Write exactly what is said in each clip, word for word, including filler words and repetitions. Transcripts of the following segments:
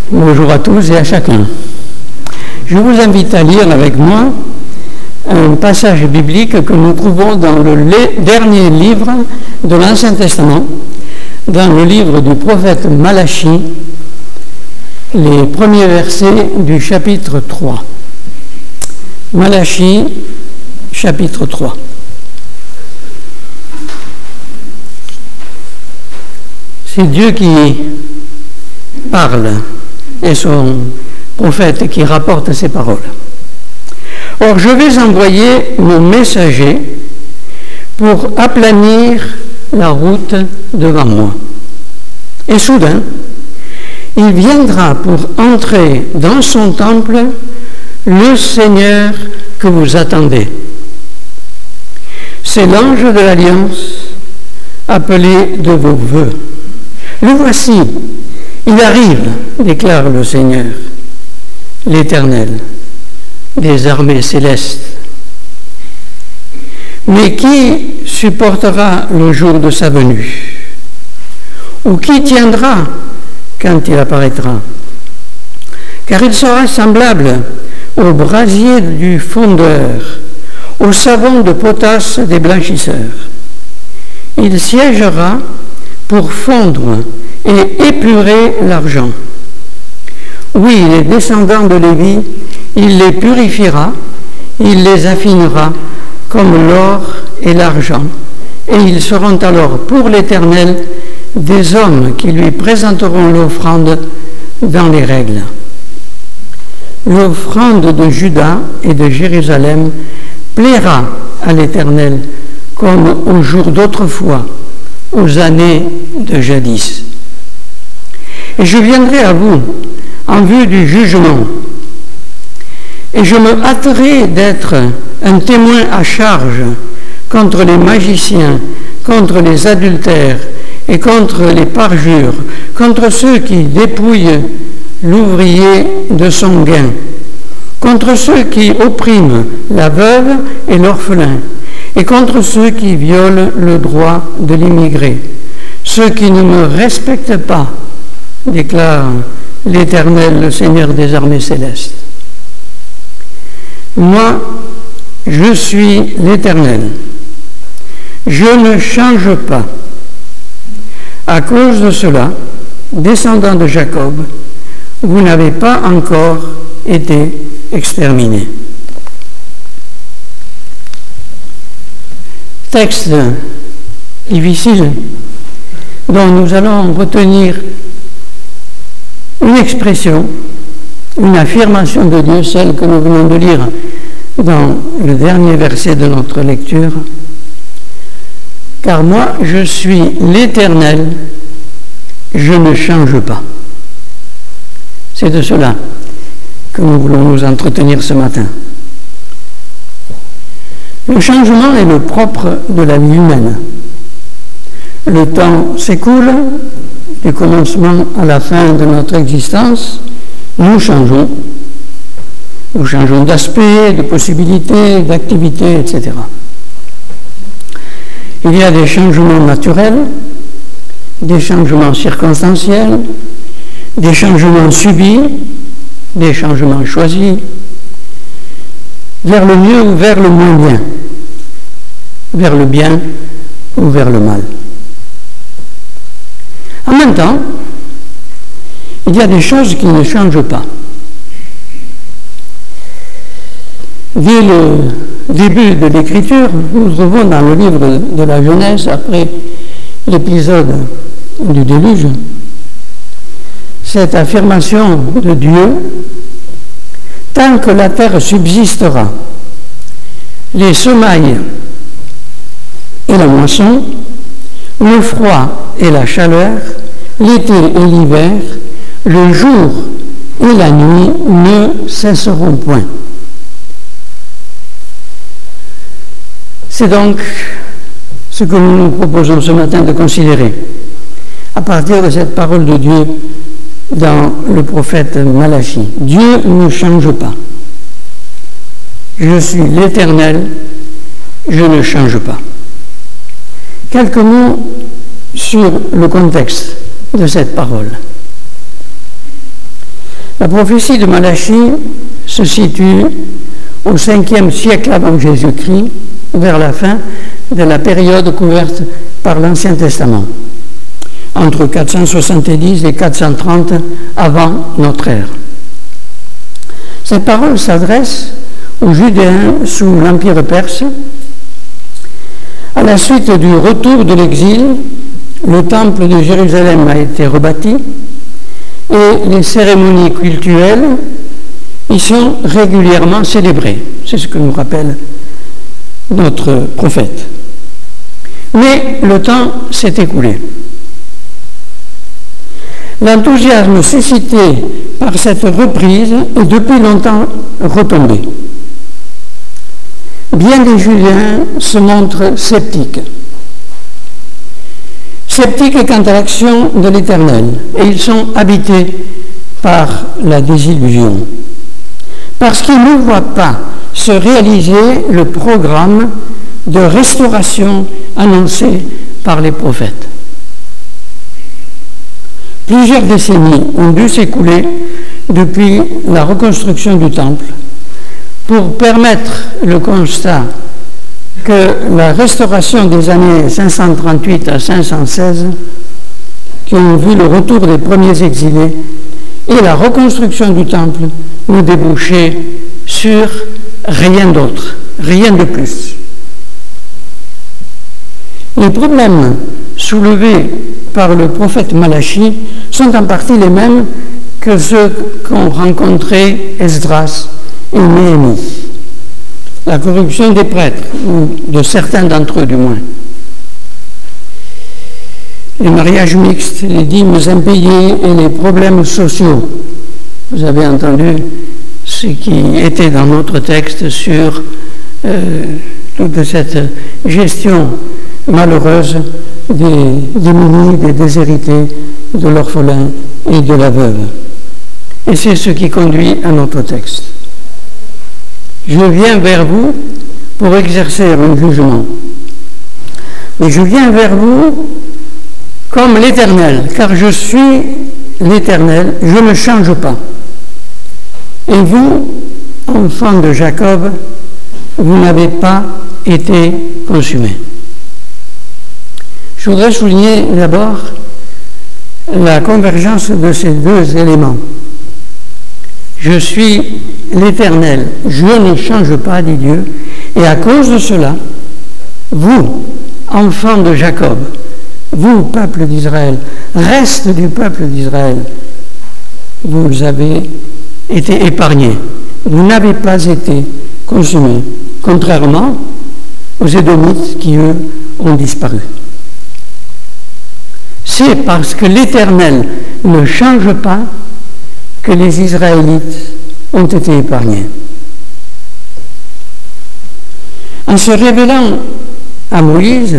Bonjour à tous et à chacun. Je vous invite à lire avec moi un passage biblique que nous trouvons dans le dernier livre de l'Ancien Testament, dans le livre du prophète Malachie, les premiers versets du chapitre trois. Malachie, chapitre trois. C'est Dieu qui parle et son prophète qui rapporte ces paroles. Or, je vais envoyer mon messager pour aplanir la route devant moi. Et soudain, il viendra pour entrer dans son temple le Seigneur que vous attendez. C'est l'ange de l'Alliance appelé de vos vœux. Le voici, il arrive, déclare le Seigneur, l'Éternel, des armées célestes. Mais qui supportera le jour de sa venue? Ou qui tiendra quand il apparaîtra? Car il sera semblable au brasier du fondeur, au savon de potasse des blanchisseurs. Il siégera pour fondre et épurer l'argent. Oui, les descendants de Lévi, il les purifiera, il les affinera comme l'or et l'argent, et ils seront alors pour l'Éternel des hommes qui lui présenteront l'offrande dans les règles. L'offrande de Juda et de Jérusalem plaira à l'Éternel comme aux jours d'autrefois, aux années de jadis. Et je viendrai à vous en vue du jugement, et je me hâterai d'être un témoin à charge contre les magiciens, contre les adultères et contre les parjures, contre ceux qui dépouillent l'ouvrier de son gain, contre ceux qui oppriment la veuve et l'orphelin, et contre ceux qui violent le droit de l'immigré, ceux qui ne me respectent pas, déclare l'Éternel, le Seigneur des armées célestes. Moi, je suis l'Éternel. Je ne change pas. À cause de cela, descendants de Jacob, vous n'avez pas encore été exterminés. Texte difficile dont nous allons retenir une expression, une affirmation de Dieu, celle que nous venons de lire dans le dernier verset de notre lecture. Car moi, je suis l'Éternel, je ne change pas. C'est de cela que nous voulons nous entretenir ce matin. Le changement est le propre de la vie humaine. Le temps s'écoule, du commencement à la fin de notre existence, nous changeons. Nous changeons d'aspect, de possibilités, d'activités, et cetera. Il y a des changements naturels, des changements circonstanciels, des changements subis, des changements choisis, vers le mieux ou vers le moins bien, vers le bien ou vers le mal. En même temps, il y a des choses qui ne changent pas. Dès le début de l'Écriture, nous trouvons dans le livre de la Genèse, après l'épisode du déluge, cette affirmation de Dieu: tant que la terre subsistera, les semailles et la moisson, le froid et la chaleur, l'été et l'hiver, le jour et la nuit ne cesseront point. C'est donc ce que nous nous proposons ce matin de considérer à partir de cette parole de Dieu dans le prophète Malachie. Dieu ne change pas. Je suis l'Éternel, je ne change pas. Quelques mots sur le contexte de cette parole. La prophétie de Malachie se situe au cinquième siècle avant Jésus-Christ, vers la fin de la période couverte par l'Ancien Testament, entre quatre cent soixante-dix et quatre cent trente avant notre ère. Cette parole s'adresse aux Judéens sous l'Empire perse. À la suite du retour de l'exil, le temple de Jérusalem a été rebâti et les cérémonies cultuelles y sont régulièrement célébrées. C'est ce que nous rappelle notre prophète. Mais le temps s'est écoulé. L'enthousiasme suscité par cette reprise est depuis longtemps retombé. Bien des Judéens se montrent sceptiques. Sceptiques quant à l'action de l'Éternel, et ils sont habités par la désillusion, parce qu'ils ne voient pas se réaliser le programme de restauration annoncé par les prophètes. Plusieurs décennies ont dû s'écouler depuis la reconstruction du temple pour permettre le constat que la restauration des années cinq cent trente-huit à cinq cent seize, qui ont vu le retour des premiers exilés, et la reconstruction du temple ne débouchaient sur rien d'autre, rien de plus. Les problèmes soulevés par le prophète Malachie sont en partie les mêmes que ceux qu'ont rencontrés Esdras et Néhémie. La corruption des prêtres, ou de certains d'entre eux du moins. Les mariages mixtes, les dîmes impayées et les problèmes sociaux. Vous avez entendu ce qui était dans notre texte sur euh, toute cette gestion malheureuse des démunis, des déshérités, de l'orphelin et de la veuve. Et c'est ce qui conduit à notre texte. Je viens vers vous pour exercer un jugement. Mais je viens vers vous comme l'Éternel, car je suis l'Éternel, je ne change pas. Et vous, enfants de Jacob, vous n'avez pas été consumés. Je voudrais souligner d'abord la convergence de ces deux éléments. Je suis l'Éternel, je ne change pas, dit Dieu, et à cause de cela, vous, enfants de Jacob, vous, peuple d'Israël, reste du peuple d'Israël, vous avez été épargnés, vous n'avez pas été consumés, contrairement aux Édomites qui, eux, ont disparu. C'est parce que l'Éternel ne change pas que les Israélites ont été épargnés. En se révélant à Moïse,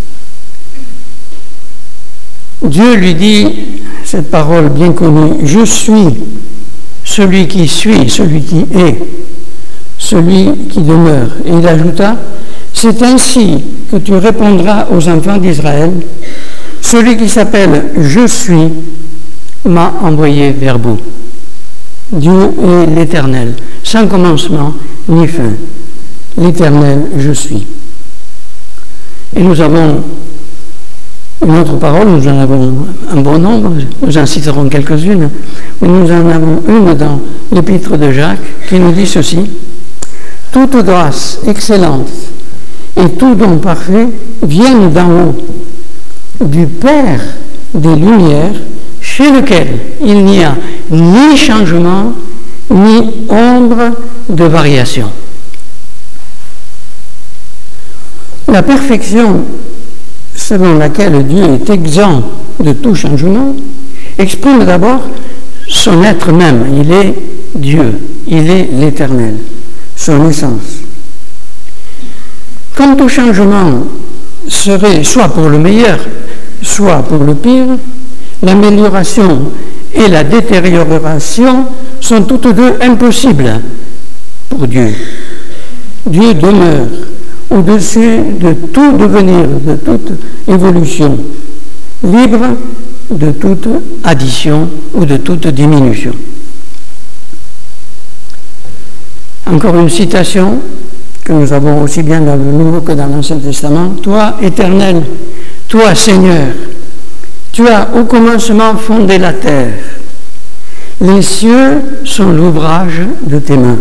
Dieu lui dit cette parole bien connue, « Je suis celui qui suit, celui qui est, celui qui demeure. » Et il ajouta, « C'est ainsi que tu répondras aux enfants d'Israël, celui qui s'appelle « Je suis » m'a envoyé vers vous. » Dieu est l'Éternel, sans commencement ni fin. L'Éternel, je suis. Et nous avons une autre parole, nous en avons un bon nombre, nous en citerons quelques-unes, mais nous en avons une dans l'épître de Jacques qui nous dit ceci: toute grâce excellente et tout don parfait viennent d'en haut, du Père des Lumières, chez lequel il n'y a ni changement, ni ombre de variation. La perfection selon laquelle Dieu est exempt de tout changement exprime d'abord son être même. Il est Dieu, il est l'Éternel, son essence. Quand tout changement serait soit pour le meilleur, soit pour le pire, l'amélioration et la détérioration sont toutes deux impossibles pour Dieu. Dieu demeure au-dessus de tout devenir, de toute évolution, libre de toute addition ou de toute diminution. Encore une citation que nous avons aussi bien dans le Nouveau que dans l'Ancien Testament. « Toi, Éternel, toi, Seigneur, tu as au commencement fondé la terre. Les cieux sont l'ouvrage de tes mains.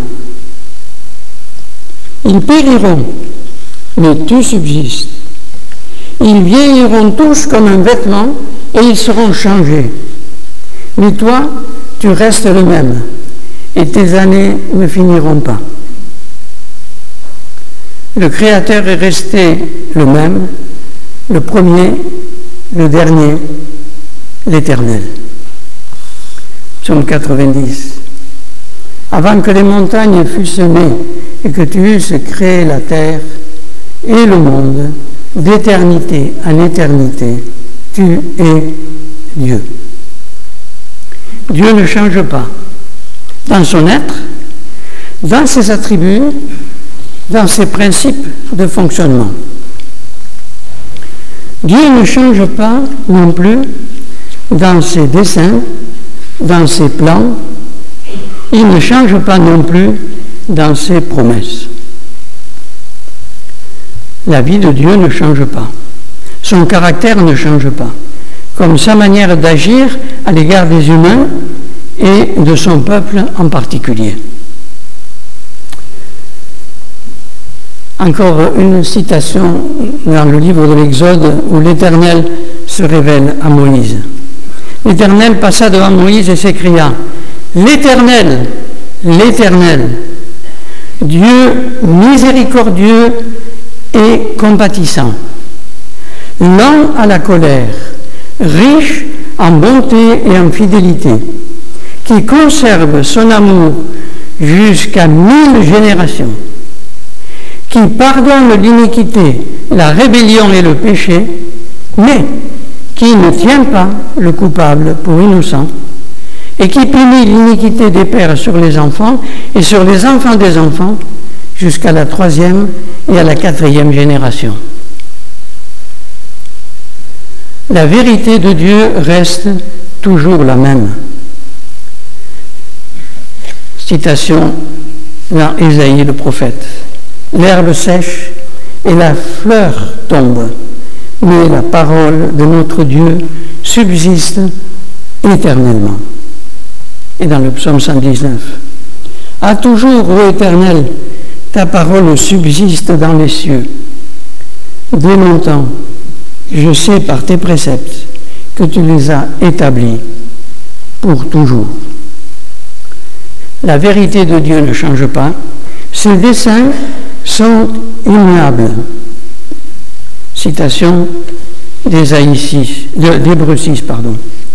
Ils périront, mais tu subsistes. Ils vieilliront tous comme un vêtement et ils seront changés. Mais toi, tu restes le même et tes années ne finiront pas. » Le Créateur est resté le même, le premier, le dernier, l'Éternel. Psaume quatre-vingt-dix. Avant que les montagnes fussent nées et que tu eusses créé la terre et le monde, d'éternité en éternité, tu es Dieu. Dieu ne change pas dans son être, dans ses attributs, dans ses principes de fonctionnement. Dieu ne change pas non plus dans ses desseins, dans ses plans. Il ne change pas non plus dans ses promesses. La vie de Dieu ne change pas. Son caractère ne change pas, comme sa manière d'agir à l'égard des humains et de son peuple en particulier. Encore une citation dans le livre de l'Exode où l'Éternel se révèle à Moïse. L'Éternel passa devant Moïse et s'écria « L'Éternel, l'Éternel, Dieu miséricordieux et compatissant, lent à la colère, riche en bonté et en fidélité, qui conserve son amour jusqu'à mille générations, qui pardonne l'iniquité, la rébellion et le péché, mais qui ne tient pas le coupable pour innocent, et qui punit l'iniquité des pères sur les enfants et sur les enfants des enfants jusqu'à la troisième et à la quatrième génération. » La vérité de Dieu reste toujours la même. Citation dans Ésaïe le prophète. L'herbe sèche et la fleur tombe, mais la parole de notre Dieu subsiste éternellement. Et dans le psaume cent dix-neuf, « À toujours, ô Éternel, ta parole subsiste dans les cieux. Dès longtemps, je sais par tes préceptes que tu les as établis pour toujours. » La vérité de Dieu ne change pas, ses desseins sont immuables. Citation d'Ésaïe six, d'Hébreux six, pardon.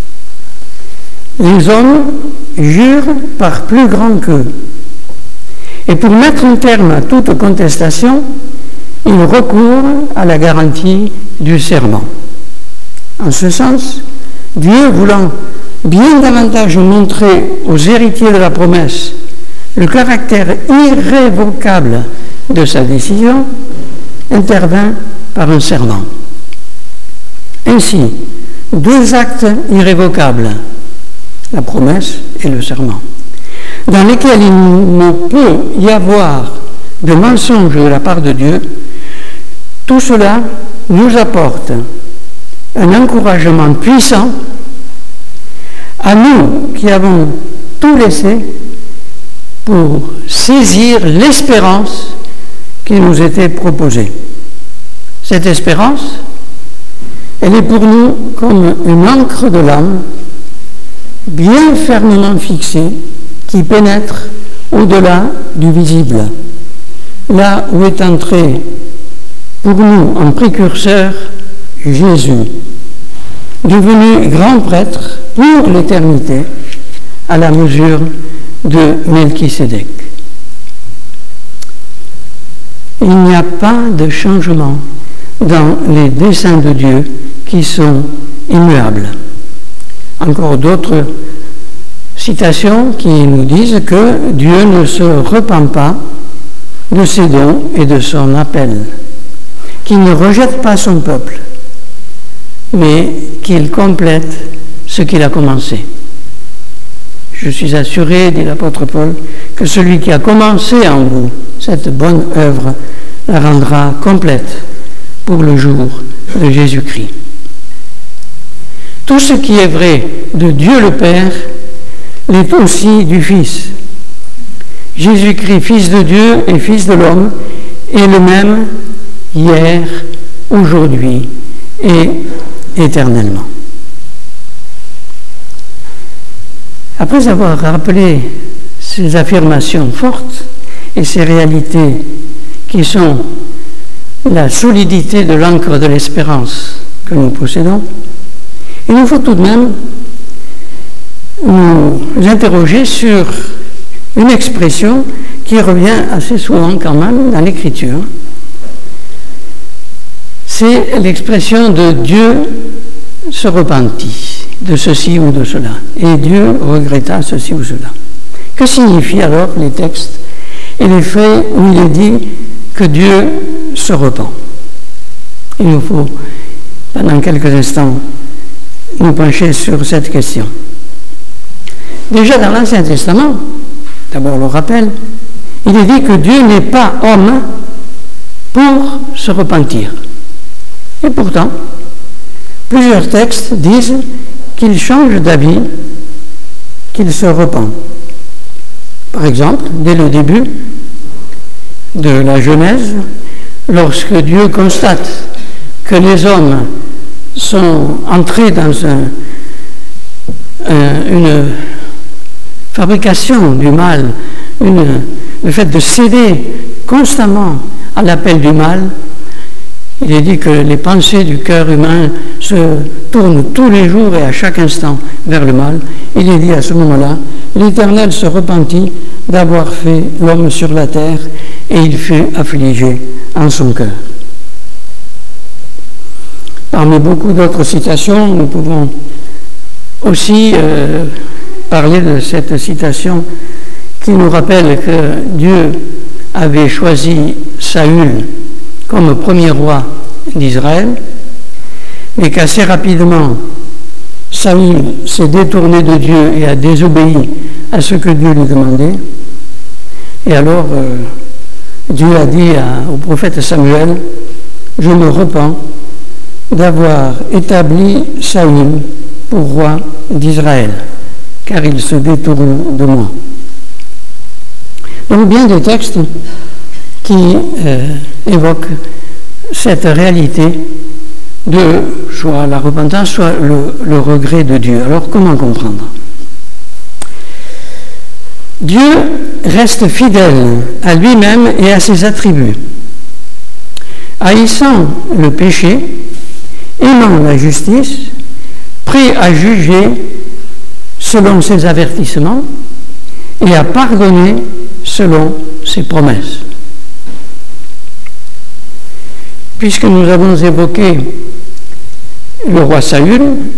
Les hommes jurent par plus grand qu'eux. Et pour mettre un terme à toute contestation, ils recourent à la garantie du serment. En ce sens, Dieu voulant bien davantage montrer aux héritiers de la promesse le caractère irrévocable de sa décision, intervint par un serment. Ainsi, deux actes irrévocables, la promesse et le serment, dans lesquels il ne peut y avoir de mensonge de la part de Dieu, tout cela nous apporte un encouragement puissant à nous qui avons tout laissé pour saisir l'espérance qui nous était proposée. Cette espérance, elle est pour nous comme une encre de l'âme, bien fermement fixée, qui pénètre au-delà du visible, là où est entré pour nous en précurseur Jésus, devenu grand prêtre pour l'éternité à la mesure de Melchisédek. Il n'y a pas de changement dans les desseins de Dieu qui sont immuables. Encore d'autres citations qui nous disent que Dieu ne se repent pas de ses dons et de son appel, qu'il ne rejette pas son peuple, mais qu'il complète ce qu'il a commencé. Je suis assuré, dit l'apôtre Paul, que celui qui a commencé en vous cette bonne œuvre la rendra complète pour le jour de Jésus-Christ. Tout ce qui est vrai de Dieu le Père l'est aussi du Fils. Jésus-Christ, Fils de Dieu et Fils de l'homme, est le même hier, aujourd'hui et éternellement. Après avoir rappelé ces affirmations fortes et ces réalités qui sont la solidité de l'ancre de l'espérance que nous possédons, il nous faut tout de même nous interroger sur une expression qui revient assez souvent quand même dans l'Écriture. C'est l'expression de Dieu se repentit de ceci ou de cela, et Dieu regretta ceci ou cela. Que signifient alors les textes et les faits où il est dit que Dieu se repent? Il nous faut, pendant quelques instants, nous pencher sur cette question. Déjà dans l'Ancien Testament, d'abord le rappel, il est dit que Dieu n'est pas homme pour se repentir. Et pourtant, plusieurs textes disent qu'il change d'avis, qu'il se repent. Par exemple, dès le début de la Genèse, lorsque Dieu constate que les hommes sont entrés dans un, un, une fabrication du mal, une, le fait de céder constamment à l'appel du mal, il est dit que les pensées du cœur humain se tournent tous les jours et à chaque instant vers le mal. Il est dit à ce moment-là, l'Éternel se repentit d'avoir fait l'homme sur la terre et il fut affligé en son cœur. Parmi beaucoup d'autres citations, nous pouvons aussi euh, parler de cette citation qui nous rappelle que Dieu avait choisi Saül comme premier roi d'Israël, mais qu'assez rapidement, Saül s'est détourné de Dieu et a désobéi à ce que Dieu lui demandait. Et alors, euh, Dieu a dit à, au prophète Samuel, « Je me repens d'avoir établi Saül pour roi d'Israël, car il se détourne de moi. » Donc bien des textes qui euh, évoquent cette réalité de soit la repentance, soit le, le regret de Dieu. Alors comment comprendre? Dieu reste fidèle à lui-même et à ses attributs, haïssant le péché, aimant la justice, prêt à juger selon ses avertissements et à pardonner selon ses promesses. Puisque nous avons évoqué le roi Saül,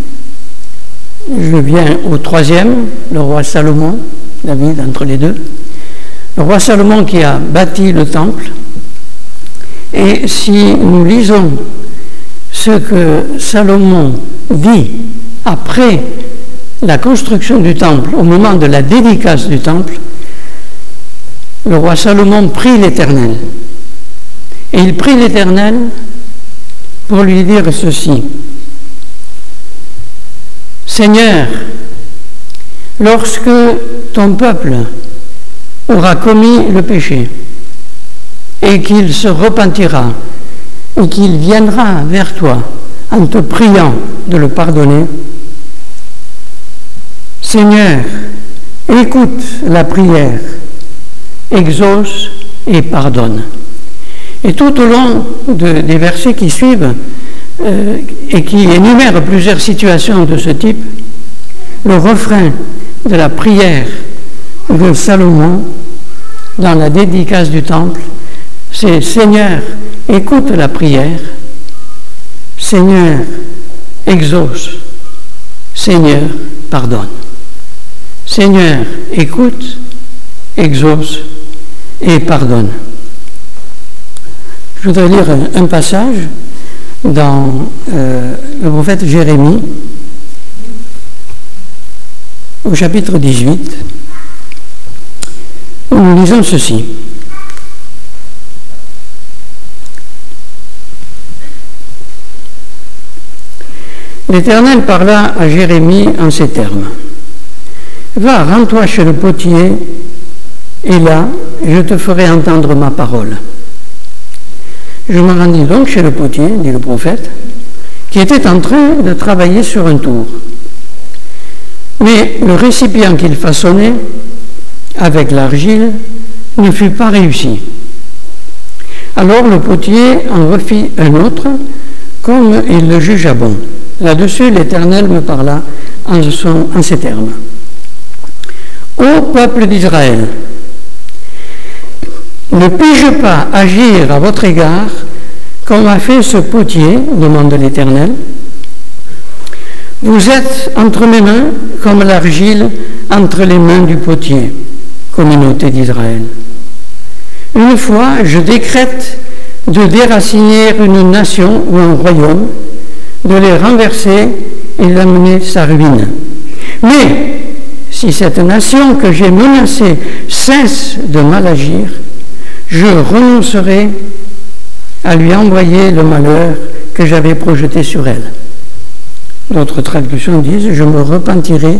je viens au troisième, le roi Salomon, David entre les deux. Le roi Salomon qui a bâti le temple. Et si nous lisons ce que Salomon dit après la construction du temple, au moment de la dédicace du temple, le roi Salomon prie l'Éternel. Et il prie l'Éternel pour lui dire ceci. Seigneur, lorsque ton peuple aura commis le péché et qu'il se repentira et qu'il viendra vers toi en te priant de le pardonner, Seigneur, écoute la prière, exauce et pardonne. Et tout au long de, des versets qui suivent euh, et qui énumèrent plusieurs situations de ce type, le refrain de la prière de Salomon dans la dédicace du temple, c'est « Seigneur, écoute la prière, Seigneur, exauce, Seigneur, pardonne. Seigneur, écoute, exauce et pardonne. » Je voudrais lire un, un passage dans euh, le prophète Jérémie. au chapitre dix-huit, où nous lisons ceci. L'Éternel parla à Jérémie en ces termes. « Va, rends-toi chez le potier, et là, je te ferai entendre ma parole. » Je me rendis donc chez le potier, dit le prophète, qui était en train de travailler sur un tour. Mais le récipient qu'il façonnait avec l'argile ne fut pas réussi. Alors le potier en refit un autre, comme il le jugea bon. Là-dessus, l'Éternel me parla en, son, en ces termes. « Ô peuple d'Israël, ne puis-je pas agir à votre égard comme a fait ce potier, demande l'Éternel. Vous êtes entre mes mains comme l'argile entre les mains du potier, communauté d'Israël. Une fois, je décrète de déraciner une nation ou un royaume, de les renverser et d'amener sa ruine. Mais si cette nation que j'ai menacée cesse de mal agir, je renoncerai à lui envoyer le malheur que j'avais projeté sur elle. » D'autres traductions disent « Je me repentirai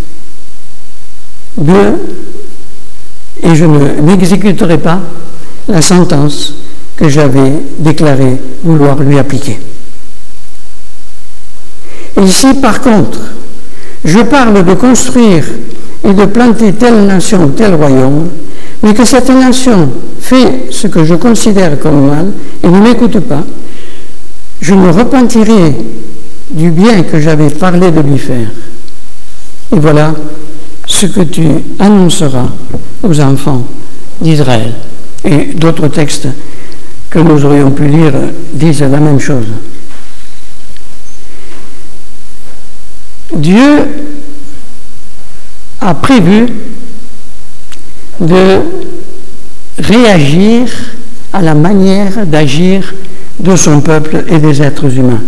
de et je ne, n'exécuterai pas la sentence que j'avais déclaré vouloir lui appliquer. » Ici, par contre, je parle de construire et de planter telle nation, tel royaume, mais que cette nation fait ce que je considère comme mal et ne m'écoute pas, je me repentirai du bien que j'avais parlé de lui faire. Et voilà ce que tu annonceras aux enfants d'Israël. Et d'autres textes que nous aurions pu lire disent la même chose. Dieu a prévu de réagir à la manière d'agir de son peuple et des êtres humains.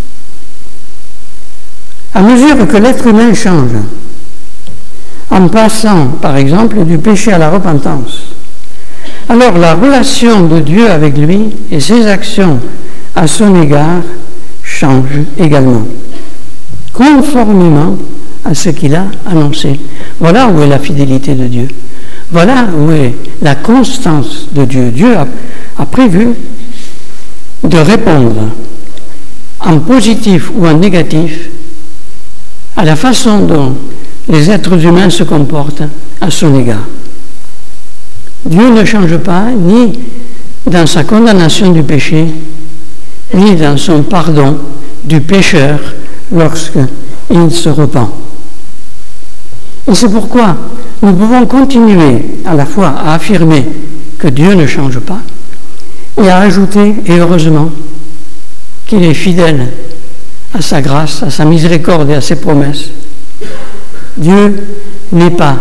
À mesure que l'être humain change, en passant, par exemple, du péché à la repentance, alors la relation de Dieu avec lui et ses actions à son égard changent également, conformément à ce qu'il a annoncé. Voilà où est la fidélité de Dieu. Voilà où est la constance de Dieu. Dieu a, a prévu de répondre en positif ou en négatif à la façon dont les êtres humains se comportent à son égard. Dieu ne change pas ni dans sa condamnation du péché, ni dans son pardon du pécheur lorsqu'il se repent. Et c'est pourquoi nous pouvons continuer à la fois à affirmer que Dieu ne change pas et à ajouter, et heureusement, qu'il est fidèle à sa grâce, à sa miséricorde et à ses promesses. Dieu n'est pas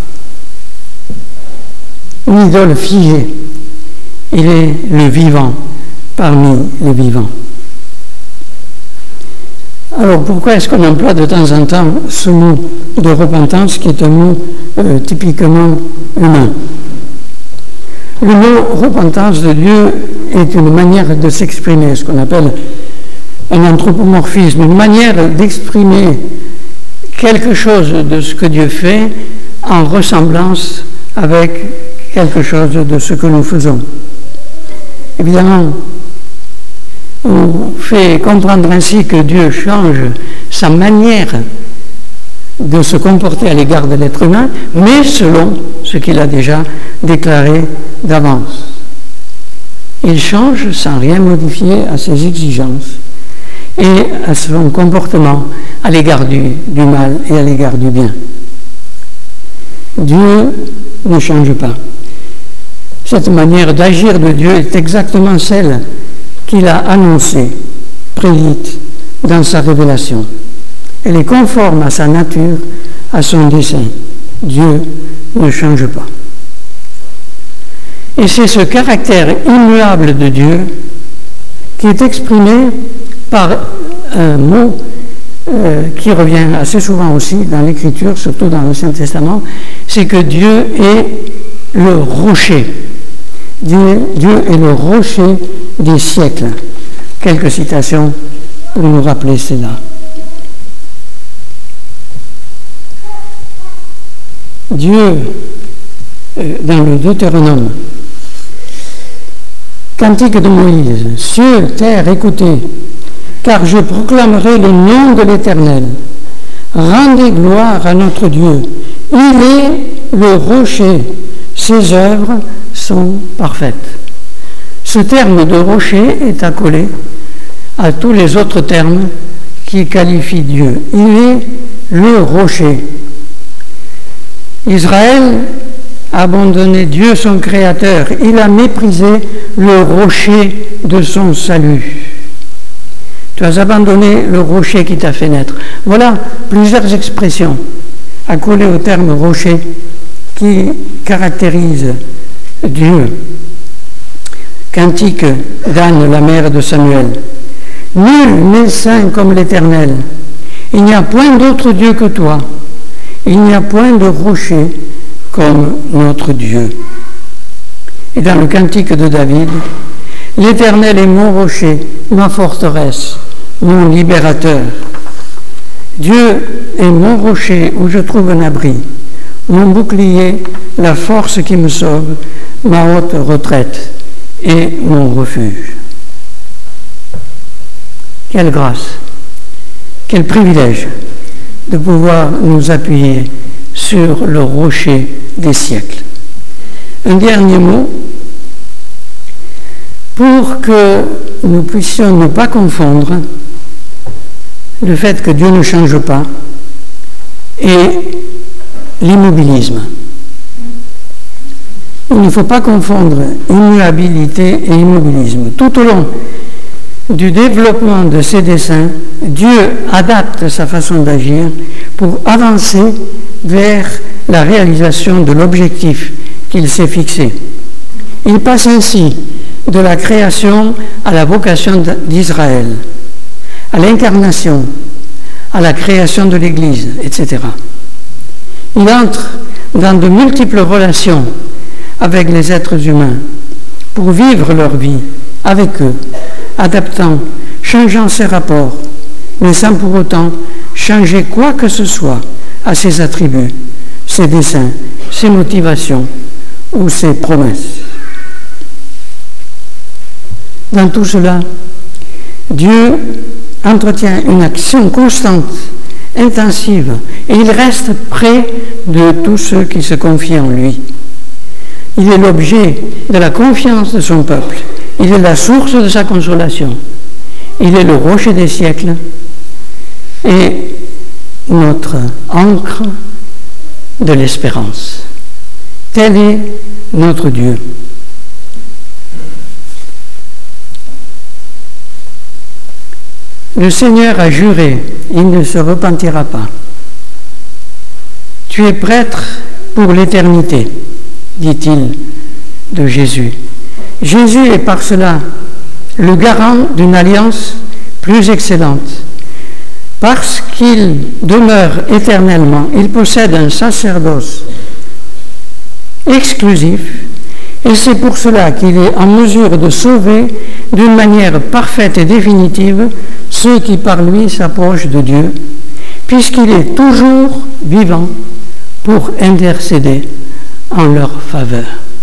une idole figée, il est le vivant parmi les vivants. Alors pourquoi est-ce qu'on emploie de temps en temps ce mot de repentance qui est un mot euh, typiquement humain? Le mot repentance de Dieu est une manière de s'exprimer, ce qu'on appelle un anthropomorphisme, une manière d'exprimer quelque chose de ce que Dieu fait en ressemblance avec quelque chose de ce que nous faisons. Évidemment, on fait comprendre ainsi que Dieu change sa manière de se comporter à l'égard de l'être humain, mais selon ce qu'il a déjà déclaré d'avance. Il change sans rien modifier à ses exigences et à son comportement à l'égard du, du mal et à l'égard du bien. Dieu ne change pas. Cette manière d'agir de Dieu est exactement celle qu'il a annoncée, prédite dans sa révélation. Elle est conforme à sa nature, à son dessein. Dieu ne change pas. Et c'est ce caractère immuable de Dieu qui est exprimé par un mot euh, qui revient assez souvent aussi dans l'Écriture, surtout dans l'Ancien Testament, c'est que Dieu est le rocher. Dieu, Dieu est le rocher des siècles. Quelques citations pour nous rappeler cela. Dieu, euh, dans le Deutéronome, Cantique de Moïse, cieux, terre, écoutez, car je proclamerai le nom de l'Éternel. Rendez gloire à notre Dieu. Il est le rocher. Ses œuvres sont parfaites. Ce terme de rocher est accolé à tous les autres termes qui qualifient Dieu. Il est le rocher. Israël a abandonné Dieu son Créateur. Il a méprisé le rocher de son salut. Tu as abandonné le rocher qui t'a fait naître. Voilà plusieurs expressions accolées au terme rocher qui caractérisent Dieu. Cantique d'Anne, la mère de Samuel. Nul n'est saint comme l'Éternel. Il n'y a point d'autre Dieu que toi. Il n'y a point de rocher comme notre Dieu. Et dans le cantique de David, l'Éternel est mon rocher, ma forteresse, mon libérateur. Dieu est mon rocher où je trouve un abri, mon bouclier, la force qui me sauve, ma haute retraite et mon refuge. Quelle grâce, quel privilège de pouvoir nous appuyer sur le rocher des siècles. Un dernier mot pour que nous puissions ne pas confondre le fait que Dieu ne change pas et l'immobilisme. Il ne faut pas confondre immuabilité et immobilisme. Tout au long du développement de ses desseins, Dieu adapte sa façon d'agir pour avancer vers la réalisation de l'objectif qu'il s'est fixé. Il passe ainsi de la création à la vocation d'Israël, à l'incarnation, à la création de l'Église, et cetera. Il entre dans de multiples relations avec les êtres humains pour vivre leur vie avec eux, adaptant, changeant ses rapports, mais sans pour autant changer quoi que ce soit à ses attributs, ses desseins, ses motivations ou ses promesses. Dans tout cela, Dieu entretient une action constante, intensive, et il reste près de tous ceux qui se confient en lui. Il est l'objet de la confiance de son peuple. Il est la source de sa consolation. Il est le rocher des siècles et notre ancre de l'espérance. Tel est notre Dieu. Le Seigneur a juré, il ne se repentira pas. Tu es prêtre pour l'éternité, dit-il de Jésus. Jésus est par cela le garant d'une alliance plus excellente. Parce qu'il demeure éternellement, il possède un sacerdoce exclusif, et c'est pour cela qu'il est en mesure de sauver d'une manière parfaite et définitive ceux qui par lui s'approchent de Dieu, puisqu'il est toujours vivant pour intercéder en leur faveur.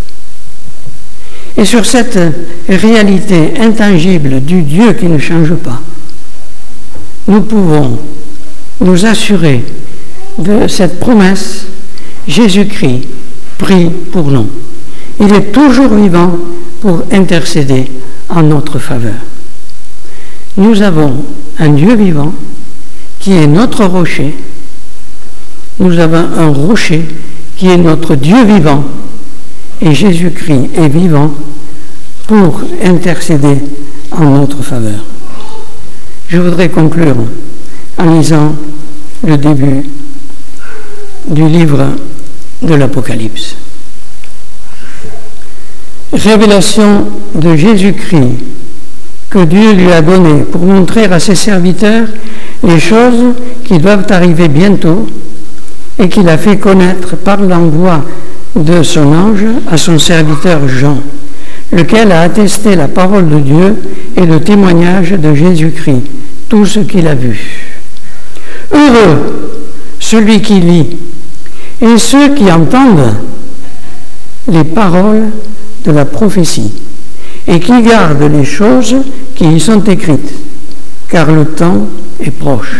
Et sur cette réalité intangible du Dieu qui ne change pas, nous pouvons nous assurer de cette promesse: Jésus-Christ prie pour nous. Il est toujours vivant pour intercéder en notre faveur. Nous avons un Dieu vivant qui est notre rocher. Nous avons un rocher qui est notre Dieu vivant. Et Jésus-Christ est vivant pour intercéder en notre faveur. Je voudrais conclure en lisant le début du livre de l'Apocalypse. Révélation de Jésus-Christ que Dieu lui a donnée pour montrer à ses serviteurs les choses qui doivent arriver bientôt et qu'il a fait connaître par l'envoi de son ange à son serviteur Jean, lequel a attesté la parole de Dieu et le témoignage de Jésus-Christ, tout ce qu'il a vu. Heureux celui qui lit et ceux qui entendent les paroles de la prophétie et qui gardent les choses qui y sont écrites, car le temps est proche.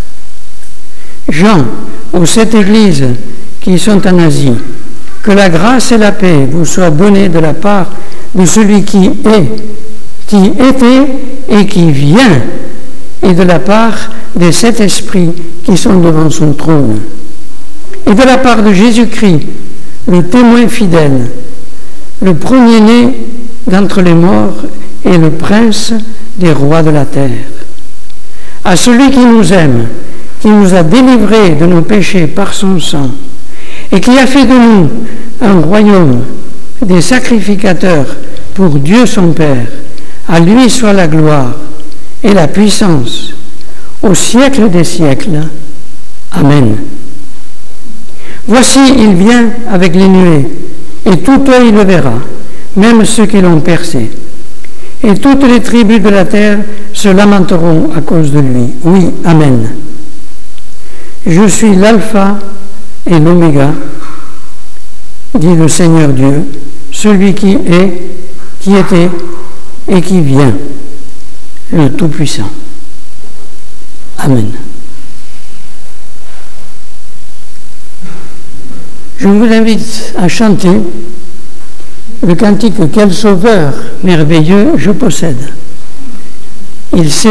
Jean, aux sept églises qui sont en Asie, que la grâce et la paix vous soient données de la part de celui qui est, qui était et qui vient, et de la part des sept esprits qui sont devant son trône, et de la part de Jésus-Christ, le témoin fidèle, le premier-né d'entre les morts et le prince des rois de la terre. À celui qui nous aime, qui nous a délivrés de nos péchés par son sang, et qui a fait de nous un royaume des sacrificateurs pour Dieu son Père, à lui soit la gloire et la puissance au siècle des siècles. Amen. Voici, il vient avec les nuées, et tout œil le verra, même ceux qui l'ont percé. Et toutes les tribus de la terre se lamenteront à cause de lui. Oui, Amen. Je suis l'alpha et l'oméga, dit le Seigneur Dieu, celui qui est, qui était et qui vient, le Tout-Puissant. Amen. Je vous invite à chanter le cantique « Quel sauveur merveilleux je possède ». Il